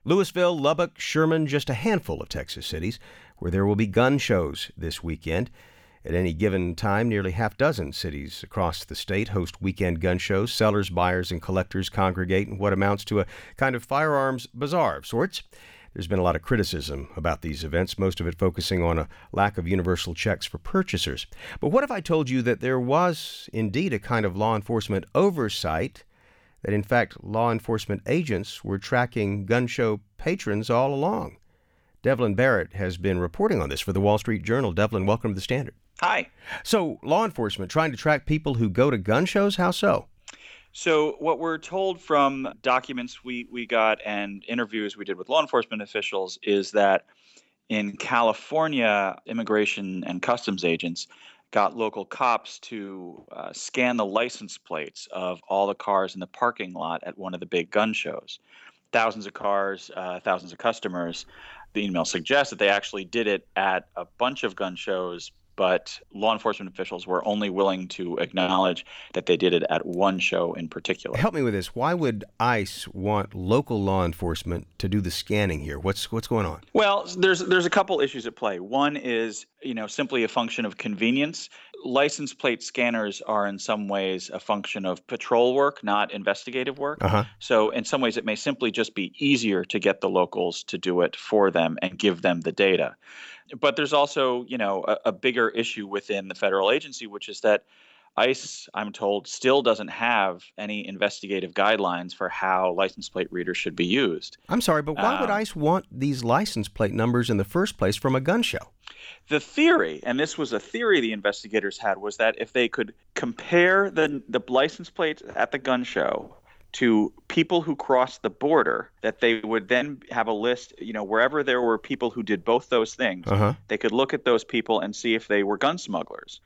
Louisville, Lubbock, Sherman, just a handful of Texas cities where there will be gun shows this weekend. At any given time, nearly half dozen cities across the state host weekend gun shows. Sellers, buyers, and collectors congregate in what amounts to a kind of firearms bazaar of sorts. There's been a lot of criticism about these events, most of it focusing on a lack of universal checks for purchasers. But what if I told you that there was indeed a kind of law enforcement oversight, that in fact law enforcement agents were tracking gun show patrons all along? Devlin Barrett has been reporting on this for the Wall Street Journal. Devlin, welcome to the Standard. Hi. So, law enforcement trying to track people who go to gun shows? How so? So what we're told from documents we got and interviews we did with law enforcement officials is that in California, immigration and customs agents got local cops to scan the license plates of all the cars in the parking lot at one of the big gun shows. Thousands of cars, thousands of customers. The email suggests that they actually did it at a bunch of gun shows, but law enforcement officials were only willing to acknowledge that they did it at one show in particular. Help me with this. Why would ICE want local law enforcement to do the scanning here? What's going on? Well, there's a couple issues at play. One is, simply a function of convenience. License plate scanners are in some ways a function of patrol work, not investigative work. So in some ways, it may simply just be easier to get the locals to do it for them and give them the data. But there's also, a bigger issue within the federal agency, which is that ICE, I'm told, still doesn't have any investigative guidelines for how license plate readers should be used. I'm sorry, but why would ICE want these license plate numbers in the first place from a gun show? The theory, and this was a theory the investigators had, was that if they could compare the license plates at the gun show to people who crossed the border, that they would then have a list, wherever there were people who did both those things, they could look at those people and see if they were gun smugglers,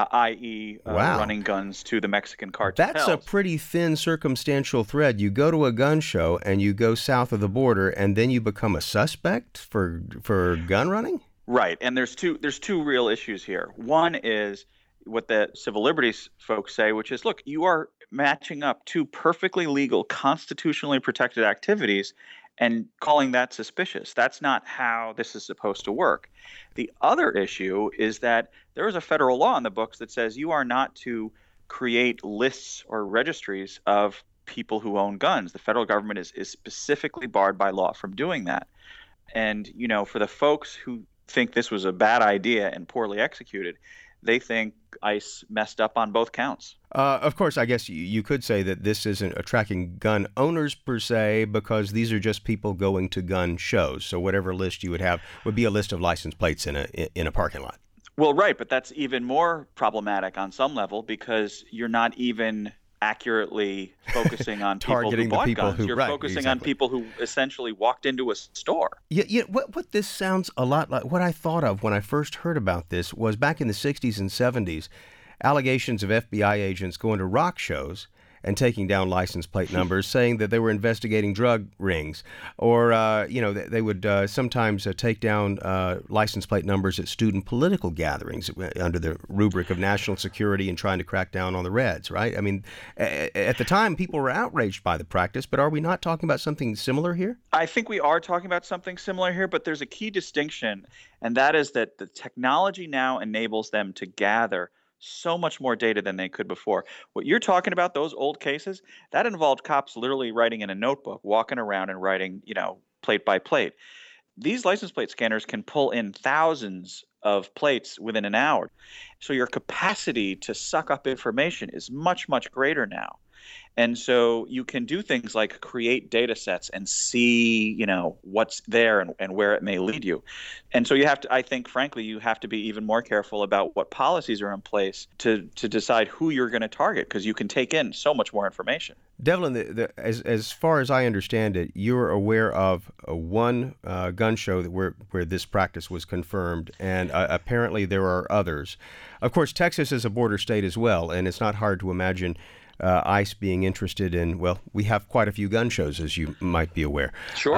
i.e. running guns to the Mexican cartels. That's a pretty thin circumstantial thread. You go to a gun show and you go south of the border and then you become a suspect for gun running? Right. And there's two real issues here. One is what the civil liberties folks say, which is, look, you are matching up two perfectly legal, constitutionally protected activities and calling that suspicious. That's not how this is supposed to work. The other issue is that there is a federal law in the books that says you are not to create lists or registries of people who own guns. The federal government is specifically barred by law from doing that. And, for the folks who think this was a bad idea and poorly executed, they think ICE messed up on both counts. Of course, I guess you could say that this isn't tracking gun owners per se, because these are just people going to gun shows. So whatever list you would have would be a list of license plates in a parking lot. Well, right, but that's even more problematic on some level because you're not even accurately focusing on people who bought guns. You're focusing on people who essentially walked into a store. Yeah. What this sounds a lot like, what I thought of when I first heard about this was back in the 60s and 70s, allegations of FBI agents going to rock shows and taking down license plate numbers, saying that they were investigating drug rings, or they would sometimes take down license plate numbers at student political gatherings under the rubric of national security and trying to crack down on the Reds. Right? I mean, at the time, people were outraged by the practice, but are we not talking about something similar here? I think we are talking about something similar here, but there's a key distinction, and that is that the technology now enables them to gather so much more data than they could before. What you're talking about, those old cases, that involved cops literally writing in a notebook, walking around and writing, plate by plate. These license plate scanners can pull in thousands of plates within an hour. So your capacity to suck up information is much, much greater now. And so you can do things like create data sets and see, what's there and where it may lead you. And so you have to, I think, frankly, you have to be even more careful about what policies are in place to decide who you're going to target, because you can take in so much more information. Devlin, as far as I understand it, you're aware of one gun show where this practice was confirmed, and apparently there are others. Of course, Texas is a border state as well, and it's not hard to imagine ICE being interested in, well, we have quite a few gun shows, as you might be aware. Sure.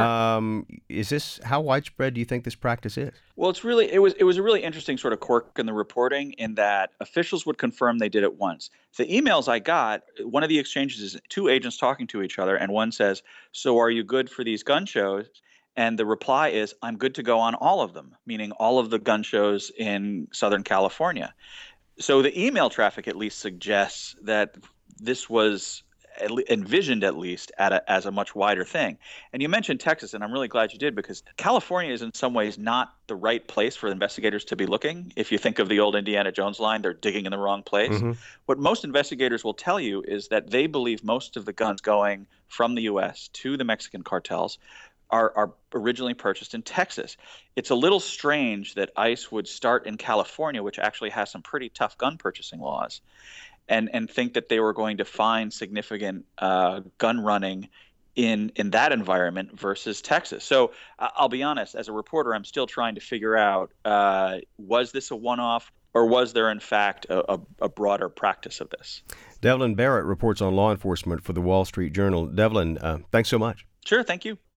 Is this, how widespread do you think this practice is? Well, it was a really interesting sort of quirk in the reporting in that officials would confirm they did it once. The emails I got, one of the exchanges is two agents talking to each other, and one says, "So are you good for these gun shows?" And the reply is, I'm good to go on all of them, meaning all of the gun shows in Southern California. So the email traffic at least suggests that this was envisioned at least as a much wider thing. And you mentioned Texas, and I'm really glad you did, because California is in some ways not the right place for investigators to be looking. If you think of the old Indiana Jones line, they're digging in the wrong place. Mm-hmm. What most investigators will tell you is that they believe most of the guns going from the U.S. to the Mexican cartels are originally purchased in Texas. It's a little strange that ICE would start in California, which actually has some pretty tough gun purchasing laws, and think that they were going to find significant gun running in that environment versus Texas. So I'll be honest, as a reporter, I'm still trying to figure out, was this a one-off, or was there in fact a broader practice of this? Devlin Barrett reports on law enforcement for the Wall Street Journal. Devlin, thanks so much. Sure, thank you.